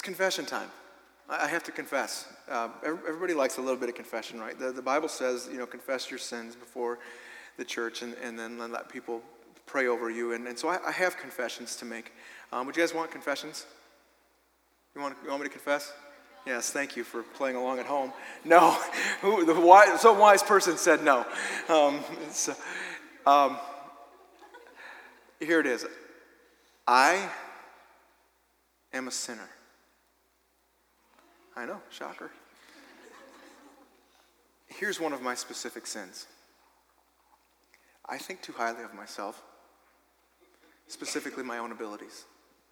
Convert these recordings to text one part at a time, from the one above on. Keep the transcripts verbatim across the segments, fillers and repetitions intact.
confession time. I have to confess. Uh, everybody likes a little bit of confession, right? The, the Bible says, you know, confess your sins before the church and, and then let people pray over you. And, and so I, I have confessions to make. Um, would you guys want confessions? You want, you want me to confess? Yes, thank you for playing along at home. No, Who, the wise, some wise person said no. Um, so, um, here it is. I am a sinner. I know, shocker. Here's one of my specific sins. I think too highly of myself, specifically my own abilities.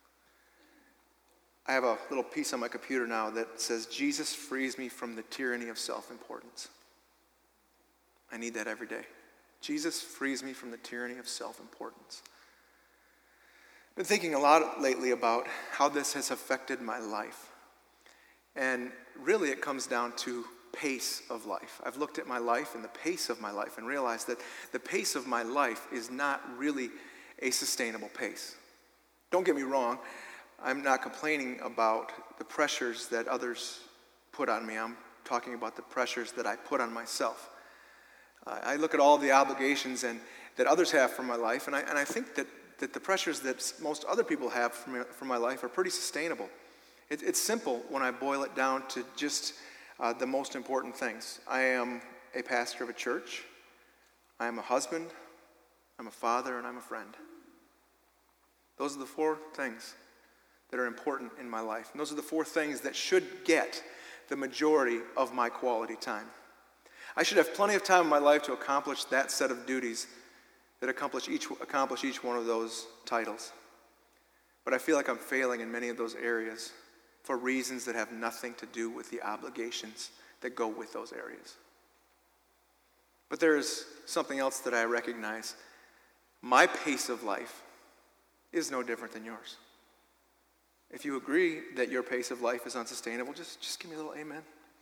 I have a little piece on my computer now that says, Jesus frees me from the tyranny of self-importance. I need that every day. Jesus frees me from the tyranny of self-importance. I've been thinking a lot lately about how this has affected my life. And really it comes down to pace of life. I've looked at my life and the pace of my life and realized that the pace of my life is not really a sustainable pace. Don't get me wrong. I'm not complaining about the pressures that others put on me. I'm talking about the pressures that I put on myself. Uh, I look at all the obligations and that others have for my life, and I, and I think that, that the pressures that most other people have for my, for my life are pretty sustainable. It, it's simple when I boil it down to just uh, the most important things. I am a pastor of a church. I am a husband. I'm a father, and I'm a friend. Those are the four things that are important in my life. And those are the four things that should get the majority of my quality time. I should have plenty of time in my life to accomplish that set of duties that accomplish each, accomplish each one of those titles. But I feel like I'm failing in many of those areas for reasons that have nothing to do with the obligations that go with those areas. But there is something else that I recognize. My pace of life is no different than yours. If you agree that your pace of life is unsustainable, just, just give me a little amen.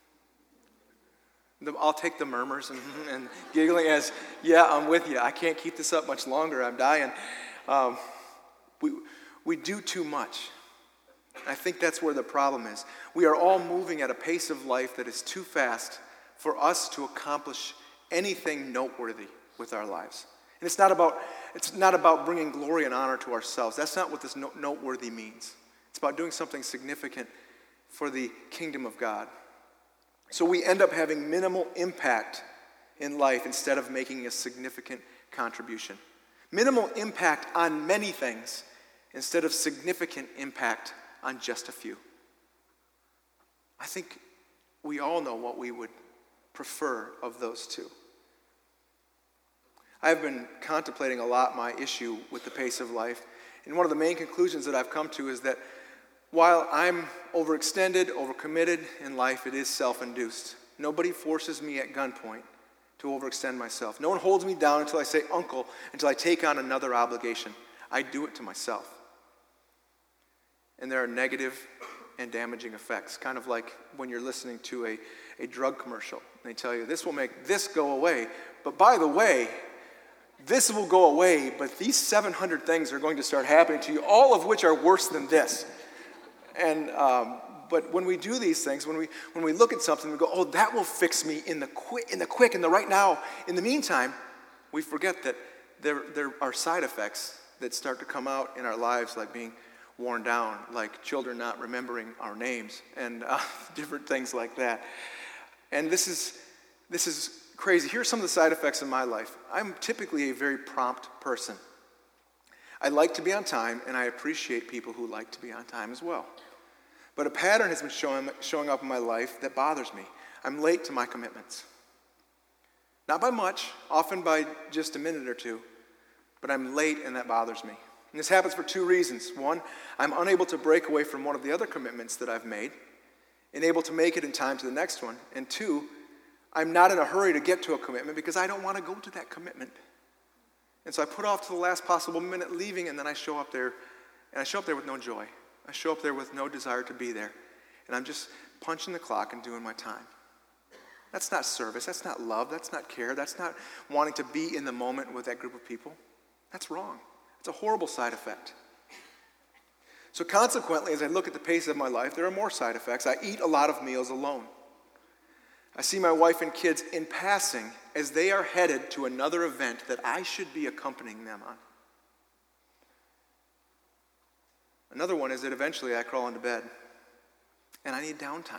The, I'll take the murmurs and, and giggling as, yeah, I'm with you. I can't keep this up much longer. I'm dying. Um, we, we do too much. I think that's where the problem is. We are all moving at a pace of life that is too fast for us to accomplish anything noteworthy with our lives. And it's not about, it's not about bringing glory and honor to ourselves. That's not what this no, noteworthy means. It's about doing something significant for the kingdom of God. So we end up having minimal impact in life instead of making a significant contribution. Minimal impact on many things instead of significant impact on just a few. I think we all know what we would prefer of those two. I've been contemplating a lot my issue with the pace of life, and one of the main conclusions that I've come to is that while I'm overextended, overcommitted in life, it is self-induced. Nobody forces me at gunpoint to overextend myself. No one holds me down until I say uncle, until I take on another obligation. I do it to myself. And there are negative and damaging effects, kind of like when you're listening to a, a drug commercial. And they tell you, this will make this go away, but by the way, this will go away, but these seven hundred things are going to start happening to you, all of which are worse than this. And um, but when we do these things, when we when we look at something, we go, oh, that will fix me in the quick, in the quick, in the right now. In the meantime, we forget that there there are side effects that start to come out in our lives, like being worn down, like children not remembering our names, and uh, different things like that. And this is this is crazy. Here are some of the side effects in my life. I'm typically a very prompt person. I like to be on time, and I appreciate people who like to be on time as well. But a pattern has been showing, showing up in my life that bothers me. I'm late to my commitments. Not by much, often by just a minute or two, but I'm late, and that bothers me. And this happens for two reasons. One, I'm unable to break away from one of the other commitments that I've made, and able to make it in time to the next one. And two, I'm not in a hurry to get to a commitment because I don't want to go to that commitment. And so I put off to the last possible minute leaving, and then I show up there, and I show up there with no joy. I show up there with no desire to be there. And I'm just punching the clock and doing my time. That's not service. That's not love. That's not care. That's not wanting to be in the moment with that group of people. That's wrong. It's a horrible side effect. So consequently, as I look at the pace of my life, there are more side effects. I eat a lot of meals alone. I see my wife and kids in passing as they are headed to another event that I should be accompanying them on. Another one is that eventually I crawl into bed and I need downtime.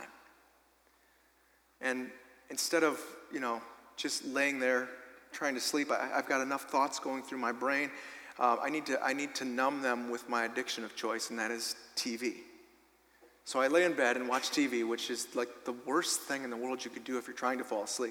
And instead of, you know, just laying there trying to sleep, I, I've got enough thoughts going through my brain. Uh, I need to I need to numb them with my addiction of choice, and that is T V. So I lay in bed and watch T V, which is like the worst thing in the world you could do if you're trying to fall asleep.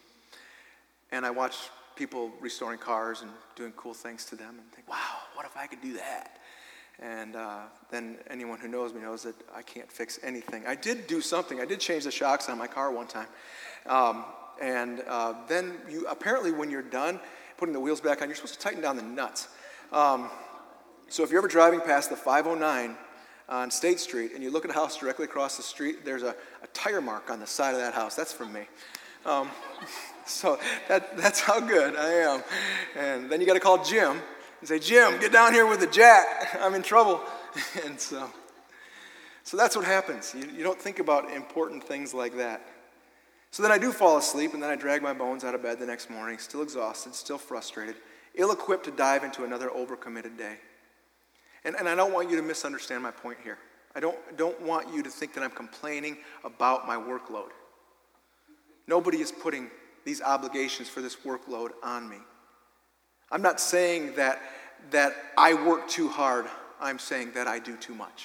And I watch people restoring cars and doing cool things to them and think, wow, what if I could do that? And uh, then anyone who knows me knows that I can't fix anything. I did do something. I did change the shocks on my car one time. Um, and uh, then you apparently when you're done putting the wheels back on, you're supposed to tighten down the nuts. Um, so if you're ever driving past the five oh nine on State Street and you look at a house directly across the street, there's a, a tire mark on the side of that house. That's from me. Um, so that, that's how good I am. And then you got to call Jim and say, Jim, get down here with the jack. I'm in trouble. And so, so that's what happens. You, you don't think about important things like that. So then I do fall asleep, and then I drag my bones out of bed the next morning, still exhausted, still frustrated, ill-equipped to dive into another overcommitted day. And, and I don't want you to misunderstand my point here. I don't, don't want you to think that I'm complaining about my workload. Nobody is putting these obligations for this workload on me. I'm not saying that, that I work too hard. I'm saying that I do too much.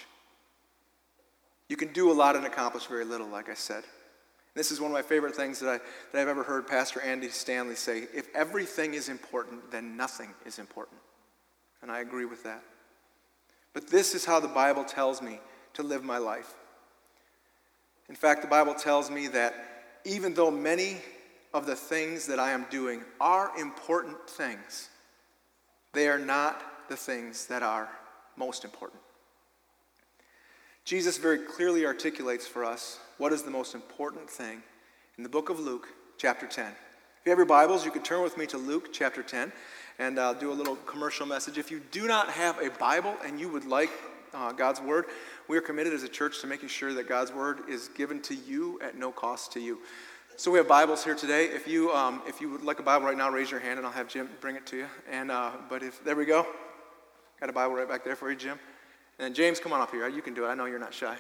You can do a lot and accomplish very little, like I said. This is one of my favorite things that, I, that I've ever heard Pastor Andy Stanley say. If everything is important, then nothing is important. And I agree with that. But this is how the Bible tells me to live my life. In fact, the Bible tells me that even though many of the things that I am doing are important things, they are not the things that are most important. Jesus very clearly articulates for us what is the most important thing in the book of Luke, chapter ten. If you have your Bibles, you can turn with me to Luke, chapter ten, and I'll do a little commercial message. If you do not have a Bible and you would like uh, God's Word, we are committed as a church to making sure that God's Word is given to you at no cost to you. So we have Bibles here today. If you um, if you would like a Bible right now, raise your hand and I'll have Jim bring it to you. And uh, but if there we go, got a Bible right back there for you, Jim. And James, come on up here. You can do it. I know you're not shy.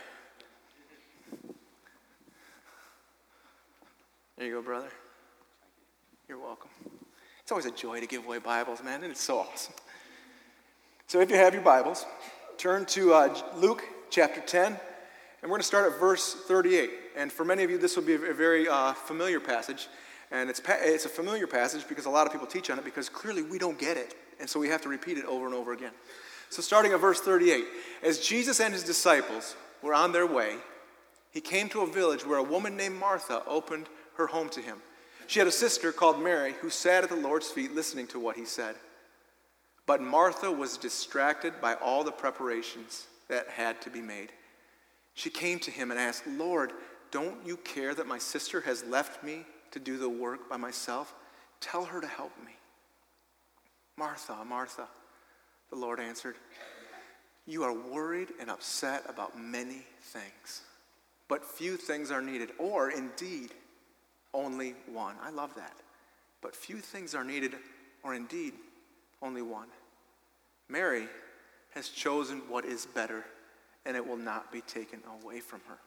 There you go, brother. You're welcome. It's always a joy to give away Bibles, man, and it's so awesome. So if you have your Bibles, turn to uh, Luke chapter ten, and we're going to start at verse thirty-eight. And for many of you, this will be a very uh, familiar passage, and it's pa- it's a familiar passage because a lot of people teach on it because clearly we don't get it, and so we have to repeat it over and over again. So starting at verse thirty-eight, as Jesus and his disciples were on their way, he came to a village where a woman named Martha opened her home to him. She had a sister called Mary who sat at the Lord's feet listening to what he said. But Martha was distracted by all the preparations that had to be made. She came to him and asked, Lord, don't you care that my sister has left me to do the work by myself? Tell her to help me. Martha, Martha, the Lord answered, you are worried and upset about many things, but few things are needed, or indeed, only one. I love that. But few things are needed, or indeed, only one. Mary has chosen what is better, and it will not be taken away from her.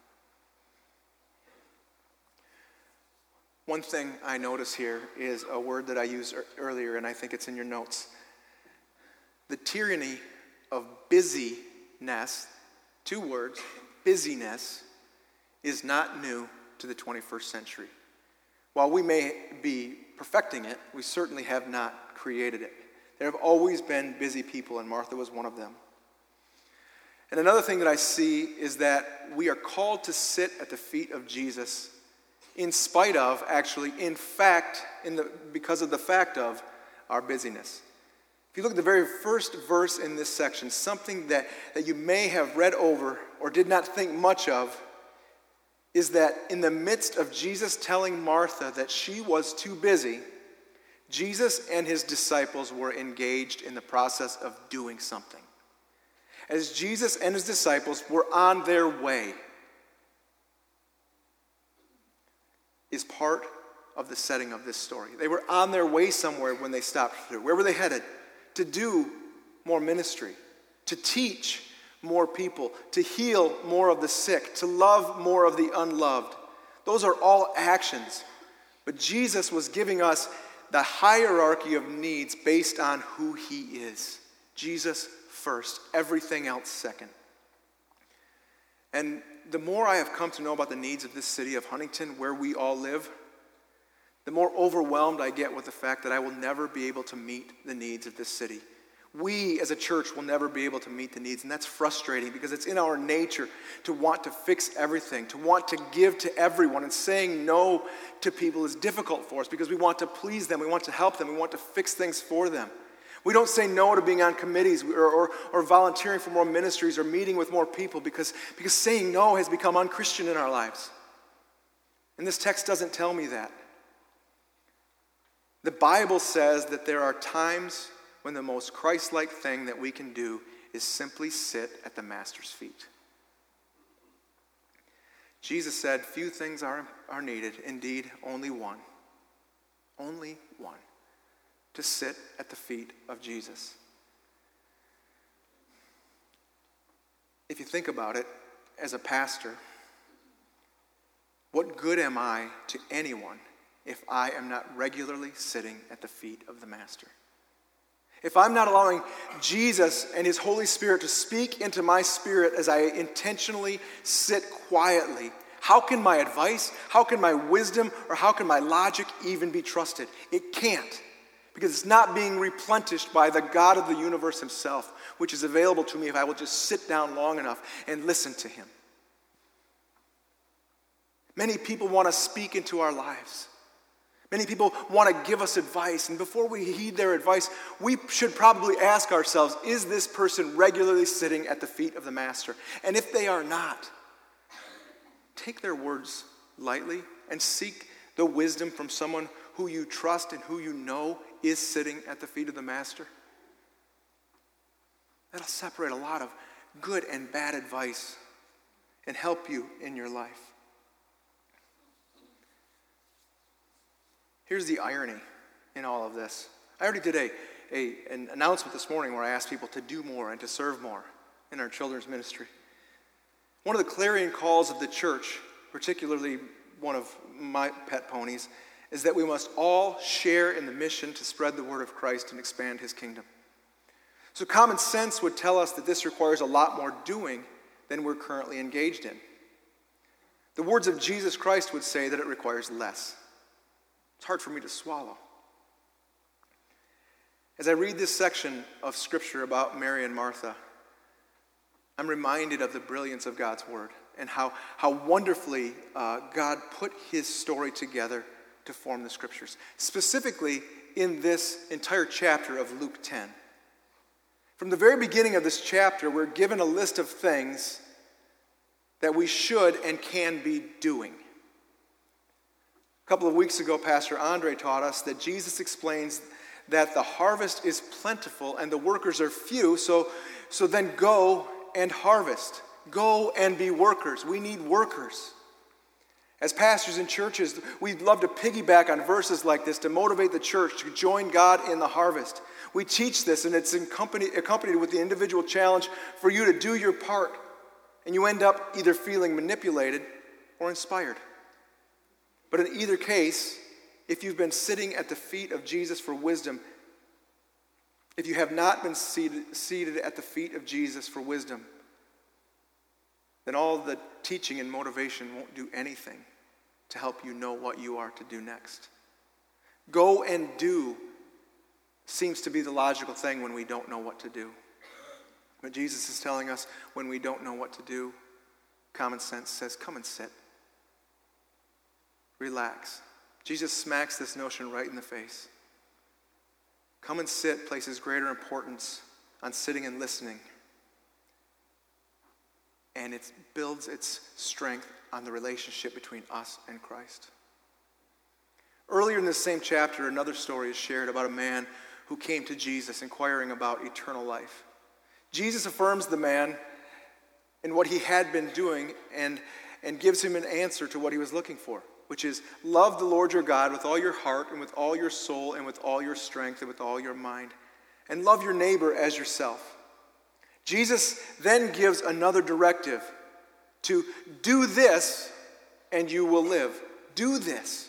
One thing I notice here is a word that I used earlier, and I think it's in your notes. The tyranny of busyness, two words, busyness, is not new to the twenty-first century. While we may be perfecting it, we certainly have not created it. There have always been busy people, and Martha was one of them. And another thing that I see is that we are called to sit at the feet of Jesus in spite of, actually, in fact, in the because of the fact of our busyness. If you look at the very first verse in this section, something that, that you may have read over or did not think much of is that in the midst of Jesus telling Martha that she was too busy, Jesus and his disciples were engaged in the process of doing something. as Jesus and his disciples were on their way, is part of the setting of this story. They were on their way somewhere when they stopped through. Where were they headed? To do more ministry, to teach more people, to heal more of the sick, to love more of the unloved. Those are all actions. But Jesus was giving us the hierarchy of needs based on who he is. Jesus first, everything else second. And the more I have come to know about the needs of this city of Huntington, where we all live, the more overwhelmed I get with the fact that I will never be able to meet the needs of this city. We as a church will never be able to meet the needs, and that's frustrating because it's in our nature to want to fix everything, to want to give to everyone, and saying no to people is difficult for us because we want to please them, we want to help them, we want to fix things for them. We don't say no to being on committees or, or, or volunteering for more ministries or meeting with more people because, because saying no has become unchristian in our lives. And this text doesn't tell me that. The Bible says that there are times when the most Christ-like thing that we can do is simply sit at the Master's feet. Jesus said, few things are, are needed, indeed, only one. Only one. To sit at the feet of Jesus. If you think about it, as a pastor, what good am I to anyone if I am not regularly sitting at the feet of the Master? If I'm not allowing Jesus and his Holy Spirit to speak into my spirit as I intentionally sit quietly, how can my advice, how can my wisdom, or how can my logic even be trusted? It can't, because it's not being replenished by the God of the universe himself, which is available to me if I will just sit down long enough and listen to him. Many people want to speak into our lives. Many people want to give us advice, and before we heed their advice, we should probably ask ourselves, is this person regularly sitting at the feet of the Master? And if they are not, take their words lightly and seek the wisdom from someone who you trust and who you know is sitting at the feet of the Master. That'll separate a lot of good and bad advice and help you in your life. Here's the irony in all of this. I already did a, a, an announcement this morning where I asked people to do more and to serve more in our children's ministry. One of the clarion calls of the church, particularly one of my pet ponies, is that we must all share in the mission to spread the word of Christ and expand his kingdom. So common sense would tell us that this requires a lot more doing than we're currently engaged in. The words of Jesus Christ would say that it requires less. It's hard for me to swallow. As I read this section of Scripture about Mary and Martha, I'm reminded of the brilliance of God's Word and how, how wonderfully uh, God put his story together to form the Scriptures. Specifically in this entire chapter of Luke ten. From the very beginning of this chapter, we're given a list of things that we should and can be doing. A couple of weeks ago, Pastor Andre taught us that Jesus explains that the harvest is plentiful and the workers are few, so, so then go and harvest. Go and be workers. We need workers. As pastors in churches, we'd love to piggyback on verses like this to motivate the church to join God in the harvest. We teach this, and it's accompanied, accompanied with the individual challenge for you to do your part, and you end up either feeling manipulated or inspired. But in either case, if you've been sitting at the feet of Jesus for wisdom, if you have not been seated, seated at the feet of Jesus for wisdom, then all the teaching and motivation won't do anything to help you know what you are to do next. Go and do seems to be the logical thing when we don't know what to do. But Jesus is telling us when we don't know what to do, common sense says, come and sit. Relax. Jesus smacks this notion right in the face. Come and sit places greater importance on sitting and listening. And it builds its strength on the relationship between us and Christ. Earlier in this same chapter, another story is shared about a man who came to Jesus inquiring about eternal life. Jesus affirms the man in what he had been doing and, and gives him an answer to what he was looking for, which is love the Lord your God with all your heart and with all your soul and with all your strength and with all your mind, and love your neighbor as yourself. Jesus then gives another directive to do this and you will live. Do this.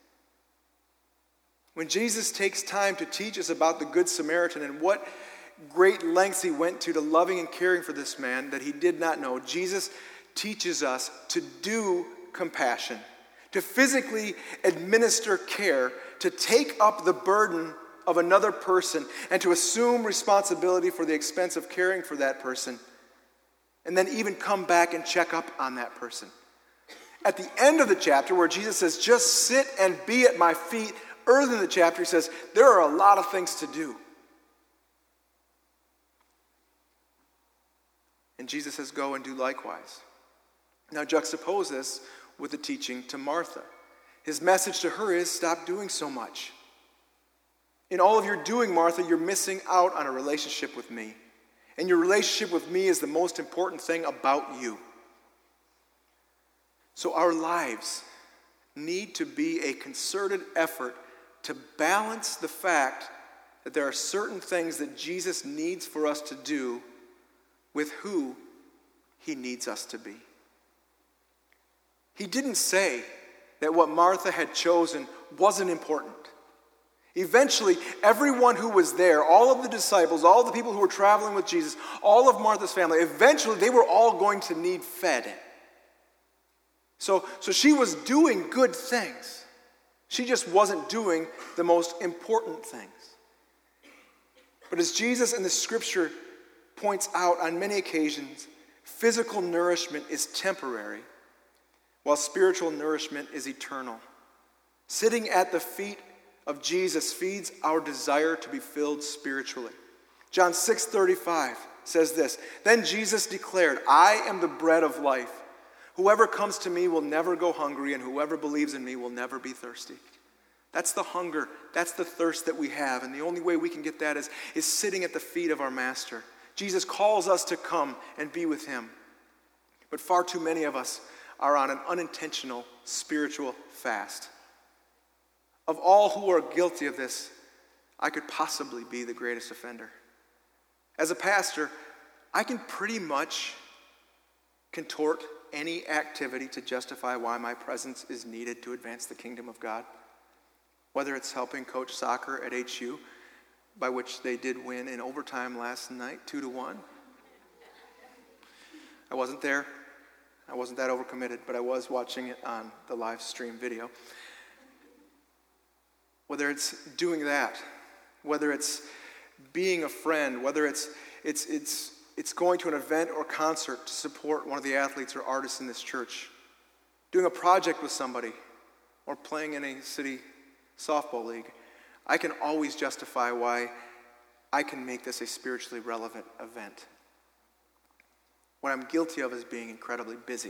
When Jesus takes time to teach us about the Good Samaritan and what great lengths he went to to loving and caring for this man that he did not know, Jesus teaches us to do compassion, to physically administer care, to take up the burden of another person, and to assume responsibility for the expense of caring for that person, and then even come back and check up on that person. At the end of the chapter, where Jesus says, just sit and be at my feet, early in the chapter, he says, there are a lot of things to do. And Jesus says, go and do likewise. Now juxtapose this with the teaching to Martha. His message to her is, stop doing so much. In all of your doing, Martha, you're missing out on a relationship with me. And your relationship with me is the most important thing about you. So our lives need to be a concerted effort to balance the fact that there are certain things that Jesus needs for us to do with who he needs us to be. He didn't say that what Martha had chosen wasn't important. Eventually, everyone who was there, all of the disciples, all the people who were traveling with Jesus, all of Martha's family, eventually they were all going to need fed. So, so she was doing good things. She just wasn't doing the most important things. But as Jesus in the scripture points out on many occasions, physical nourishment is temporary, while spiritual nourishment is eternal. Sitting at the feet of Jesus feeds our desire to be filled spiritually. John six thirty-five says this, then Jesus declared, I am the bread of life. Whoever comes to me will never go hungry, and whoever believes in me will never be thirsty. That's the hunger, that's the thirst that we have, and the only way we can get that is, is sitting at the feet of our Master. Jesus calls us to come and be with him. But far too many of us are on an unintentional spiritual fast. Of all who are guilty of this, I could possibly be the greatest offender. As a pastor, I can pretty much contort any activity to justify why my presence is needed to advance the kingdom of God. Whether it's helping coach soccer at H U, by which they did win in overtime last night, two to one. I wasn't there. I wasn't that overcommitted, but I was watching it on the live stream video. Whether it's doing that, whether it's being a friend, whether it's it's it's it's going to an event or concert to support one of the athletes or artists in this church, doing a project with somebody, or playing in a city softball league, I can always justify why I can make this a spiritually relevant event. What I'm guilty of is being incredibly busy.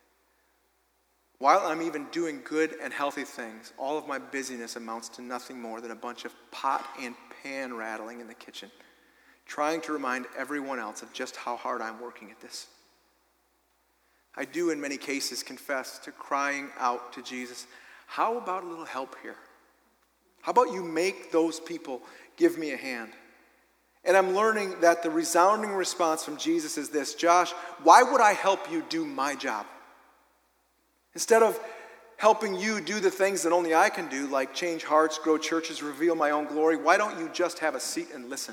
While I'm even doing good and healthy things, all of my busyness amounts to nothing more than a bunch of pot and pan rattling in the kitchen, trying to remind everyone else of just how hard I'm working at this. I do in many cases confess to crying out to Jesus, how about a little help here? How about you make those people give me a hand? And I'm learning that the resounding response from Jesus is this, Josh, why would I help you do my job? Instead of helping you do the things that only I can do, like change hearts, grow churches, reveal my own glory, why don't you just have a seat and listen?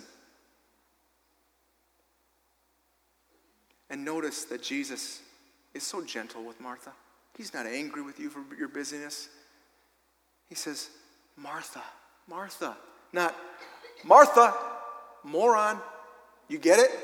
And notice that Jesus is so gentle with Martha. He's not angry with you for your busyness. He says, Martha, Martha, not Martha, moron, you get it?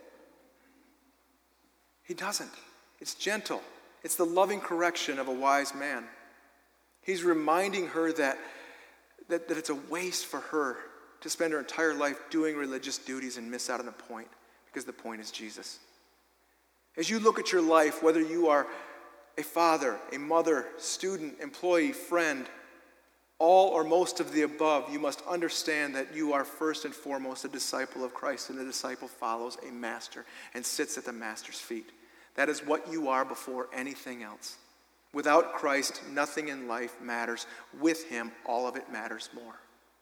He doesn't. It's gentle. It's the loving correction of a wise man. He's reminding her that, that, that it's a waste for her to spend her entire life doing religious duties and miss out on the point, because the point is Jesus. As you look at your life, whether you are a father, a mother, student, employee, friend, all or most of the above, you must understand that you are first and foremost a disciple of Christ, and a disciple follows a master and sits at the master's feet. That is what you are before anything else. Without Christ, nothing in life matters. With him, all of it matters more.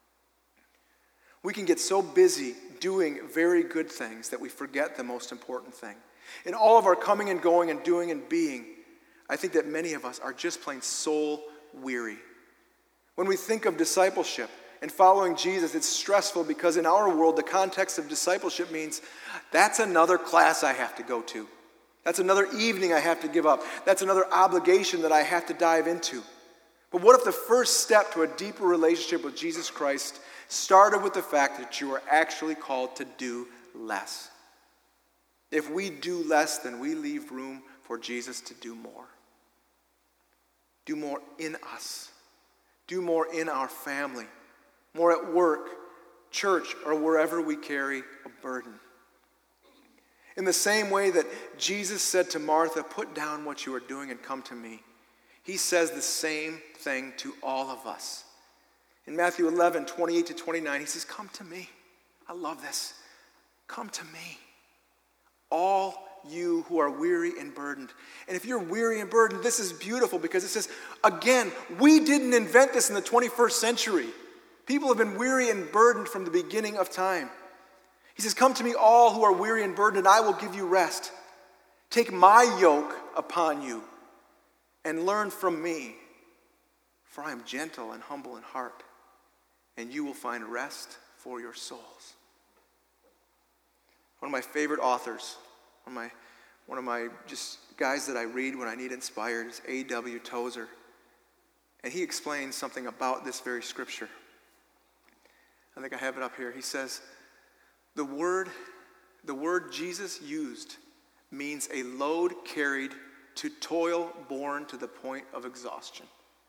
We can get so busy doing very good things that we forget the most important thing. In all of our coming and going and doing and being, I think that many of us are just plain soul weary. When we think of discipleship and following Jesus, it's stressful because in our world, the context of discipleship means that's another class I have to go to. That's another evening I have to give up. That's another obligation that I have to dive into. But what if the first step to a deeper relationship with Jesus Christ started with the fact that you are actually called to do less? If we do less, then we leave room for Jesus to do more. Do more in us. Do more in our family. More at work, church, or wherever we carry a burden. In the same way that Jesus said to Martha, "Put down what you are doing and come to me," he says the same thing to all of us. In Matthew eleven, twenty-eight to twenty-nine, he says, "Come to me." I love this. Come to me, all you who are weary and burdened. And if you're weary and burdened, this is beautiful because it says, again, we didn't invent this in the twenty-first century. People have been weary and burdened from the beginning of time. He says, "Come to me, all who are weary and burdened, and I will give you rest. Take my yoke upon you and learn from me, for I am gentle and humble in heart, and you will find rest for your souls." One of my favorite authors, one of my, one of my just guys that I read when I need inspired is A W Tozer. And he explains something about this very scripture. I think I have it up here. He says, the word, the word Jesus used means a load carried to toil borne to the point of exhaustion.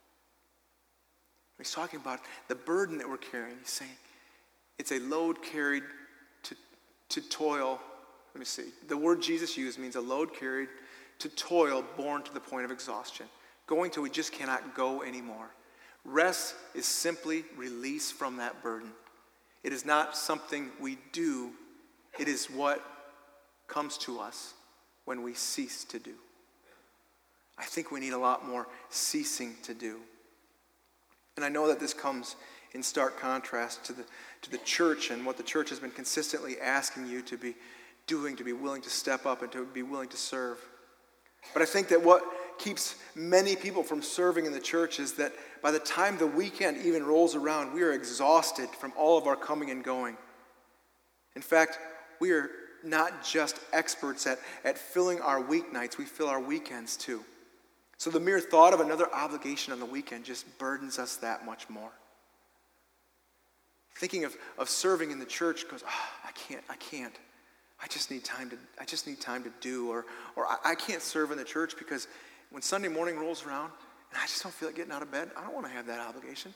He's talking about the burden that we're carrying. He's saying it's a load carried to, to toil. Let me see. The word Jesus used means a load carried to toil borne to the point of exhaustion. Going till we just cannot go anymore. Rest is simply release from that burden. It is not something we do. It is what comes to us when we cease to do. I think we need a lot more ceasing to do. And I know that this comes in stark contrast to the, to the church and what the church has been consistently asking you to be doing, to be willing to step up and to be willing to serve. But I think that what keeps many people from serving in the church is that by the time the weekend even rolls around, we are exhausted from all of our coming and going. In fact, we are not just experts at, at filling our weeknights, we fill our weekends too. So the mere thought of another obligation on the weekend just burdens us that much more. Thinking of, of serving in the church goes, oh, I can't, I can't. I just need time to, I just need time to do, or, or I, I can't serve in the church because when Sunday morning rolls around and I just don't feel like getting out of bed, I don't want to have that obligation.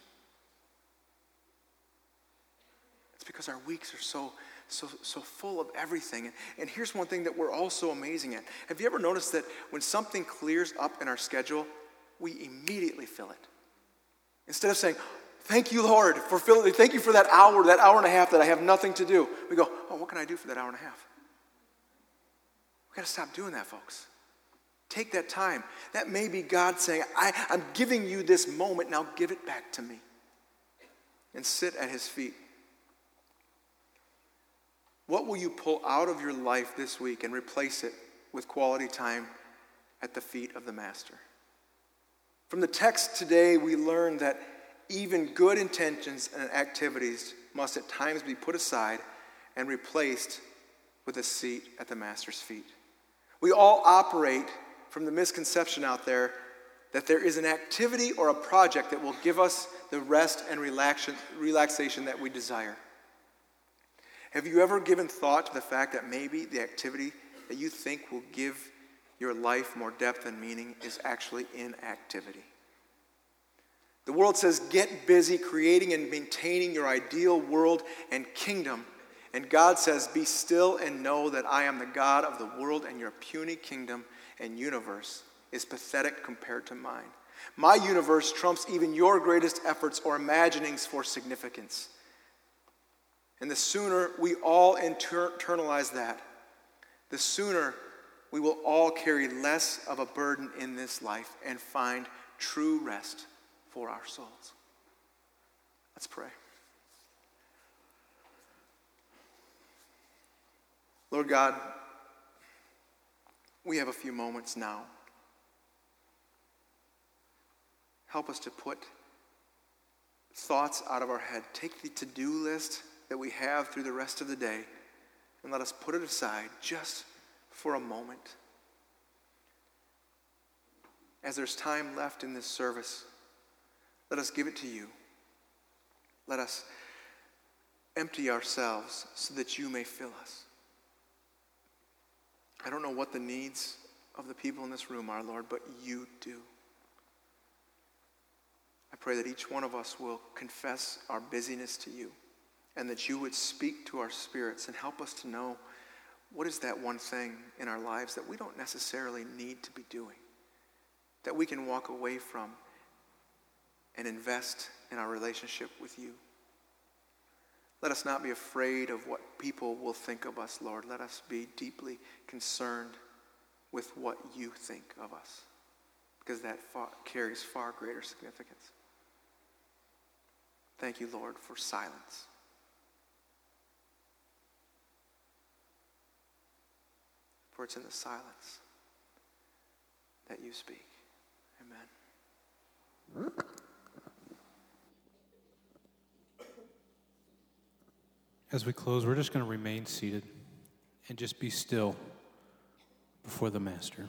It's because our weeks are so, so, so full of everything. And, and here's one thing that we're all so amazing at. Have you ever noticed that when something clears up in our schedule, we immediately fill it? Instead of saying, thank you, Lord, for filling, thank you for that hour, that hour and a half that I have nothing to do. We go, oh, what can I do for that hour and a half? We've got to stop doing that, folks. Take that time. That may be God saying, I, I'm giving you this moment, now give it back to me. And sit at his feet. What will you pull out of your life this week and replace it with quality time at the feet of the Master? From the text today, we learn that even good intentions and activities must at times be put aside and replaced with a seat at the Master's feet. We all operate from the misconception out there that there is an activity or a project that will give us the rest and relaxation that we desire. Have you ever given thought to the fact that maybe the activity that you think will give your life more depth and meaning is actually inactivity? The world says, get busy creating and maintaining your ideal world and kingdom. And God says, be still and know that I am the God of the world, and your puny kingdom and universe is pathetic compared to mine. My universe trumps even your greatest efforts or imaginings for significance. And the sooner we all inter- internalize that, the sooner we will all carry less of a burden in this life and find true rest for our souls. Let's pray. Lord God, we have a few moments now. Help us to put thoughts out of our head. Take the to-do list that we have through the rest of the day and let us put it aside just for a moment. As there's time left in this service, let us give it to you. Let us empty ourselves so that you may fill us. I don't know what the needs of the people in this room are, Lord, but you do. I pray that each one of us will confess our busyness to you and that you would speak to our spirits and help us to know what is that one thing in our lives that we don't necessarily need to be doing, that we can walk away from and invest in our relationship with you. Let us not be afraid of what people will think of us, Lord. Let us be deeply concerned with what you think of us, because that far, carries far greater significance. Thank you, Lord, for silence. For it's in the silence that you speak. Amen. As we close, we're just going to remain seated and just be still before the Master.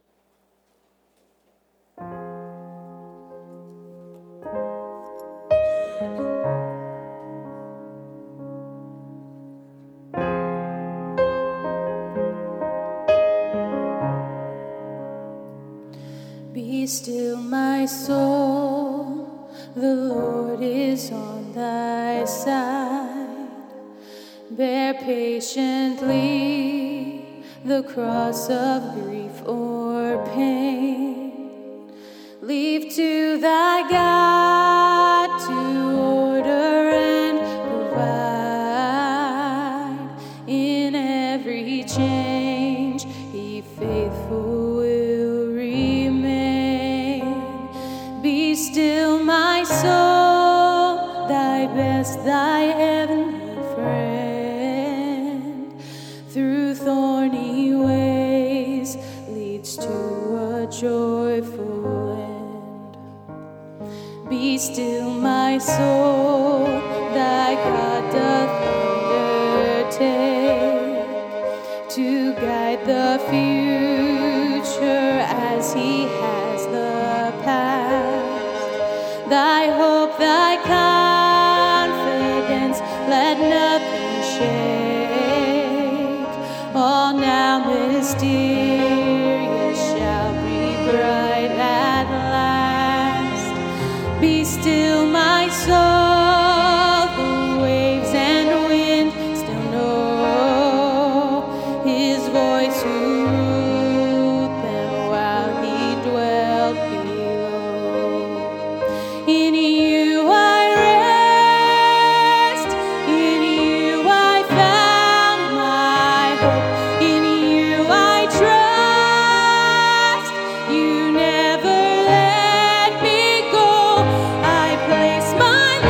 Be still, my soul, the Lord is on thy side. Bear patiently the cross of grief or pain. Leave to thy God to order and provide. In every change, he faithful will remain. Be still, my soul, thy best, thy heavenly friend. Through thorny ways leads to a joyful end. Be still, my soul, thy God doth undertake to guide the future as he has the past. Thy hope, thy confidence, let nothing shake. All now mysterious shall be bright at last. Be still, my soul, the waves and wind still know his voice who ruled them while he dwelt below. In you I rest, in you I found my hope, in you I trust, you never let me go. I place my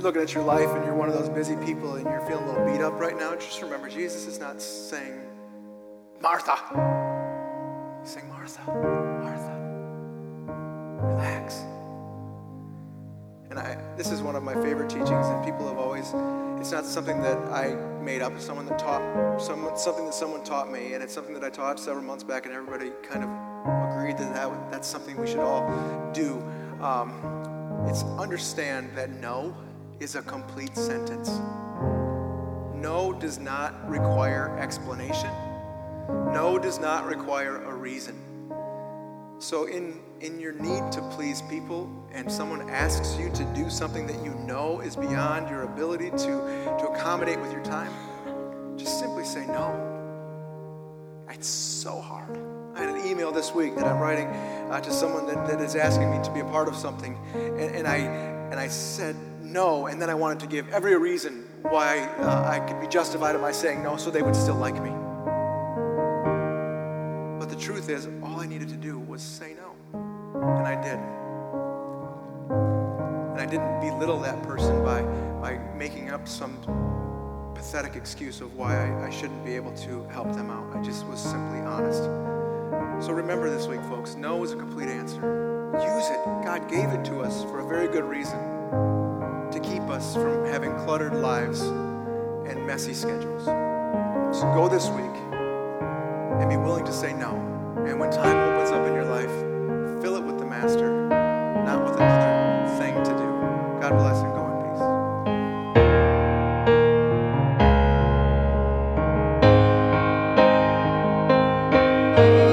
looking at your life and you're one of those busy people and you're feeling a little beat up right now, just remember, Jesus is not saying, Martha. He's saying, Martha, Martha, relax. And I, this is one of my favorite teachings, and people have always, it's not something that I made up, it's someone that taught, someone, something that someone taught me, and it's something that I taught several months back, and everybody kind of agreed that, that that's something we should all do. Um, it's understand that no is a complete sentence. No does not require explanation. No does not require a reason. So in, in your need to please people, and someone asks you to do something that you know is beyond your ability to, to accommodate with your time, just simply say no. It's so hard. I had an email this week that I'm writing uh, to someone that, that is asking me to be a part of something, and, and I and I said no, and then I wanted to give every reason why uh, I could be justified in my saying no, so they would still like me. But the truth is, all I needed to do was say no, and I did. And I didn't belittle that person by by making up some pathetic excuse of why I, I shouldn't be able to help them out. I just was simply honest. So remember this week, folks, no is a complete answer. Use it. God gave it to us for a very good reason, to keep us from having cluttered lives and messy schedules. So go this week and be willing to say no. And when time opens up in your life, fill it with the Master, not with another thing to do. God bless and go in peace.